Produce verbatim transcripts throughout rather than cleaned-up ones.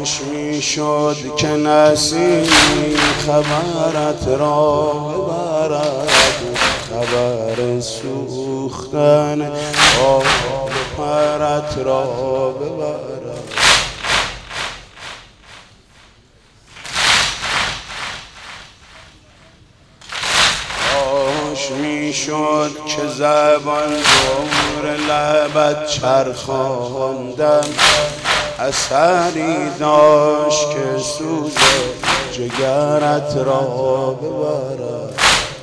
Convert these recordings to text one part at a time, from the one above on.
کاش میشد که نسیمی خبرت را ببرد، خبر سوختن آب پرت را ببرد. کاش میشد که زبان دور لبت چرخاندم، اثری داشت که سوز جگرت را ببرد.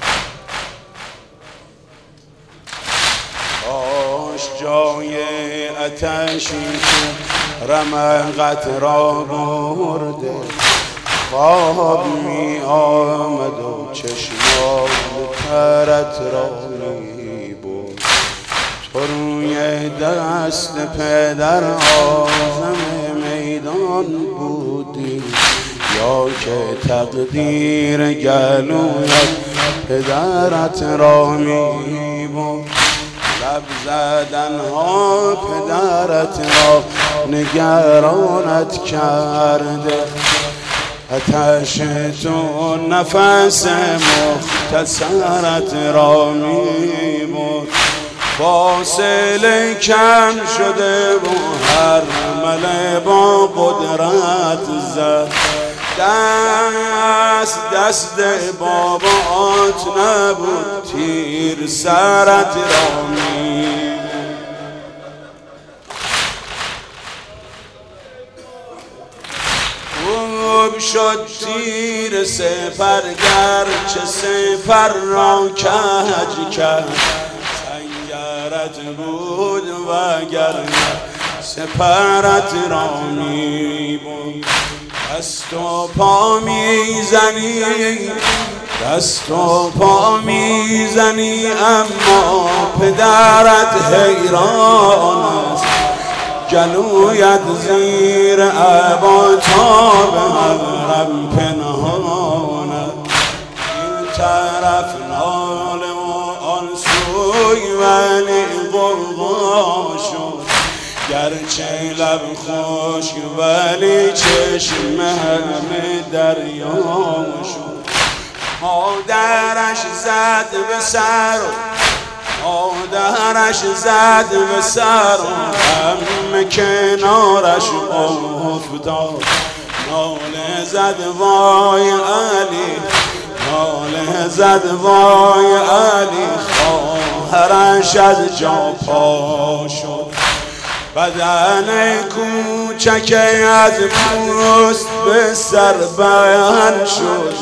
کاش جای آتشی که رمقت را برده، خواب می آمد و چشمان ترت را می بود. تو روی دست پدر آزم میدان بودی، یا که تقدیر گلویت پدرت را می بود. لب زدن ها پدرت را نگرانت کرده، آتش تو نفس مختصرت را می بود. فاصله کم شده و هر مله با قدرت زد، دست دست بابات نبود تیر سرت را می بود. خوب شد تیر سپرگر چه سپر را کج کرد، سنگرت بود وگرنه سپرت را می بود. دست و پا میزنی دست و پا میزنی اما پدرت حیران است، گلویت زیر عبا تا به حرم پنهانه. این طرف ناله و آن سوی ولی غرغا شد، گرچه لب خشک ولی چشم همه دریا شد. مادرش زد به سر مادرش زد به سر همه کنارش افتاد، ناله زد وای علی ناله زد وای علی. خواهرش از جا پا شد، بدن کوچک از پوست به سر بیان شد.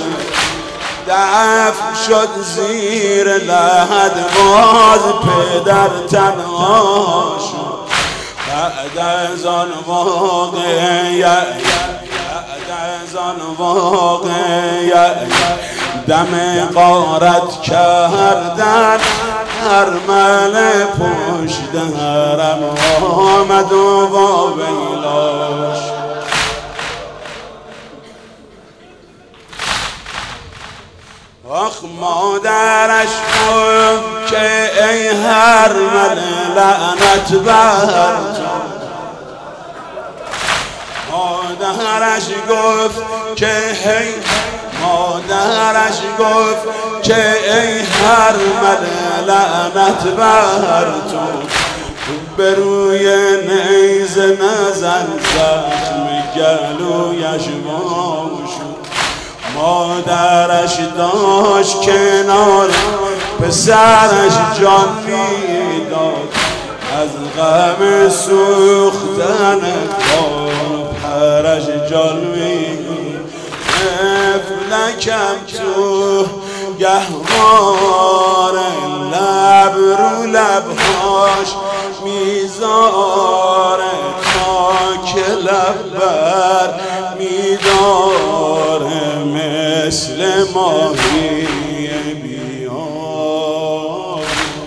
دفن شد زیر لحد باز پدر تنها شد. بعد از آن واقعه بعد از آن واقعه دم غارت کردن، ارمل پشت حرم آمد و با ویلاش. آخ مادرش گفت که ای هرمل لعنت بر تو، مادرش گفت که هی مادرش گفت که ای هرمل لعنت بر تو، به روی نیزه نزن زخم گلویش وا شد. مادرش داشت کنار پسرش جان میداد، از غم سوختن کار پرش جان میداد. فلکم تو گهوار لب رو لبهاش میذاره، تا که لب بر میداره مثل ماهی بیار.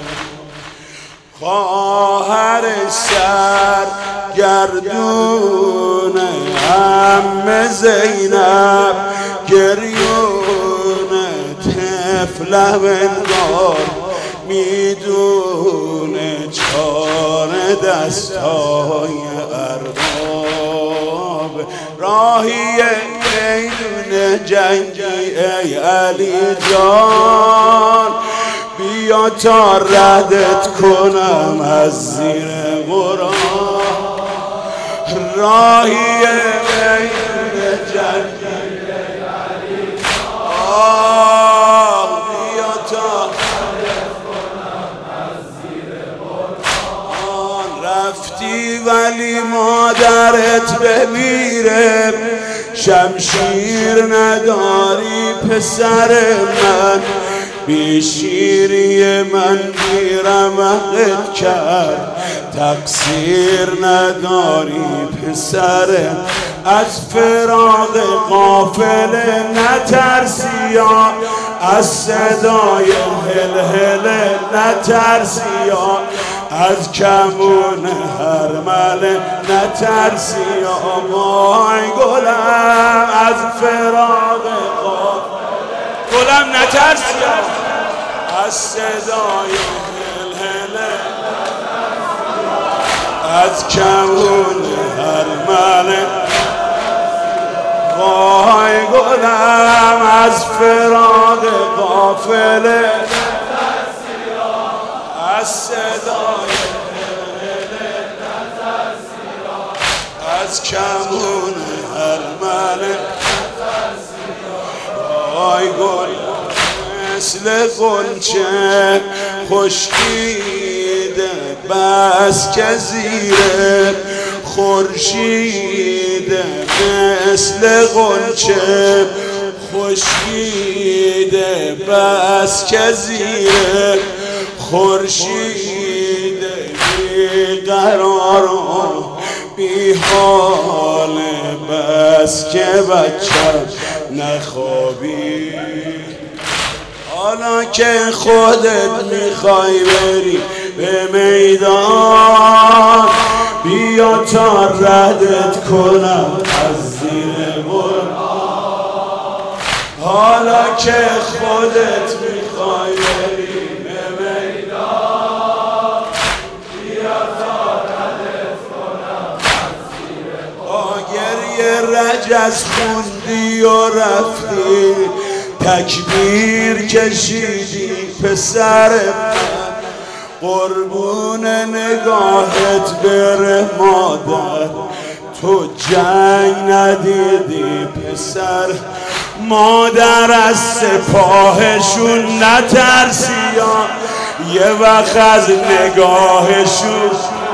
خواهر سر گردون عم زینب، گریون طفل انگار میدونه چار دستای ارباب. راهی میدون جنگی ای علی جان، بیا تا ردت کنم از زیر قرآن. راهی میدون جنگی ای علی جان، بیا تا ردت کنم از زیر قرآن. رفتی ولی مادرت بمیره، شمشیر نداری پسر من، بی شیری من بیرمقت کرد، تقصیر نداری پسر. از فراق قافله نترسی یا از صدای هل هل نترسی یا از کمون هرمله نترسی یا وای گلم از فراق قافله گلم نترسی یا از صدای هل هل از کمون هرمله وای گلم از فراق قافله از صدای از کمون هرمله وای گل مثل غنچه خشکیده بس که زیر خورشید، مثل غنچه خشکیده بس که زیر خورشید، بی قرار و بی حال بس که بچه نخوابی. حالا که خودت میخوای بری به میدان، بیا تا ردت کنم از زیر قرآن. حالا که خودت میخوای بری به میدان، بیا تا ردت کنم از زیر قرآن. گریه رجز خوندی و رفتی، تکبیر کشیدی پسر من، قربون نگاهت بره مادر، تو جنگ ندیدی پسر. مادر از سپاهشون نترسی یا یه وقت از نگاهشون،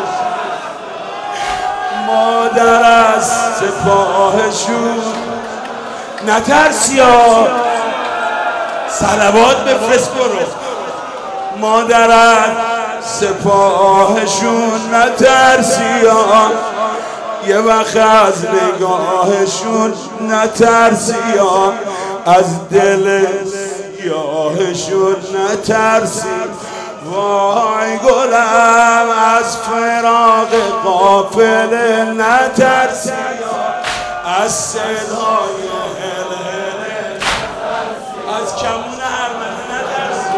مادر از سپاهشون نترسی یا صلوات بفرست برو. مادر از سپاهشون نترسی یا یه وقت از نگاهشون نترسی یا از دل سیاهشون نترسی. وای گلم از فراق قافله نترسی یا از صدای هل هل نترسی، از کمون هرمله نترسی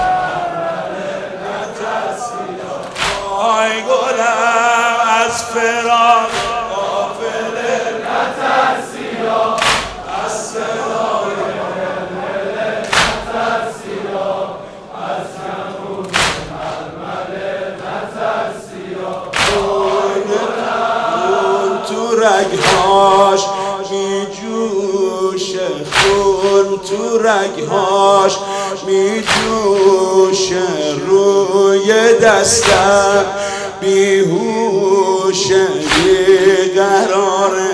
نترسی. وای گلم از فراق قافله نترسی یا از صدای هل هل نترسی یا از کمون هرمله نترسی یا. وای گلم تو رگهاش می جوشه خون، تو رگهاش می جوشه روی دستم، بیهوشه بیقراره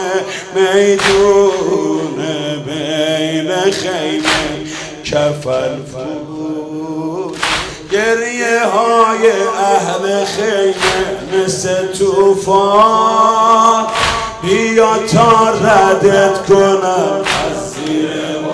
میدون بین خیمه کفل فود. گریه های اهل خیمه مثل توفان، بیا تا ردت کنم از زیر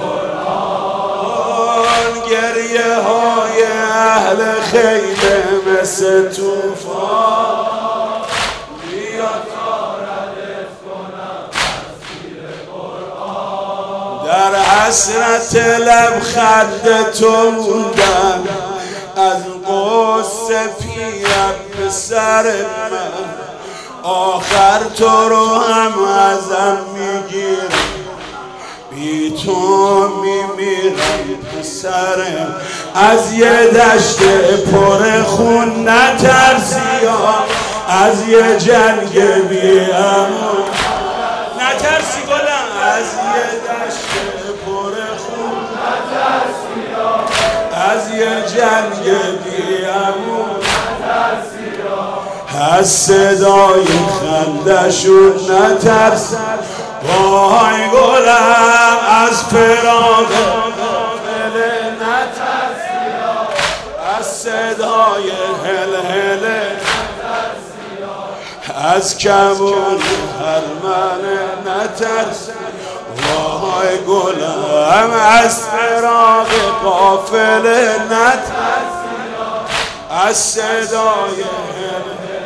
قرآن. گریه های اهل خیمه مثل توفان، بیا تا ردت کنم از زیر قرآن. در حسرت لب خد تو موندم، از قصه پیرم پسر من، آخر تو رو هم ازم میگیرم، بی تو میمیرم پسرم. از یه دشت پر خون نترسی ها، از یه جنگ بی امان نترسی گلم، از یه دشت پر خون نترسی ها، از یه جنگ بی امان نترسی ها، از صدای خندشون نترسی. وای گلم از فراق غافل نترسی ها، از صدای هل هل نترسی ها، از کمون هرمن نترسی. وای گلم از فراق غافل نترسی ها، از صدای هل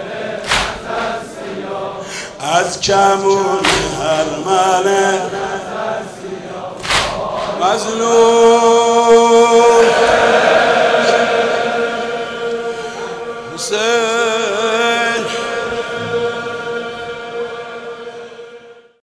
از کمون هرمن مظلوم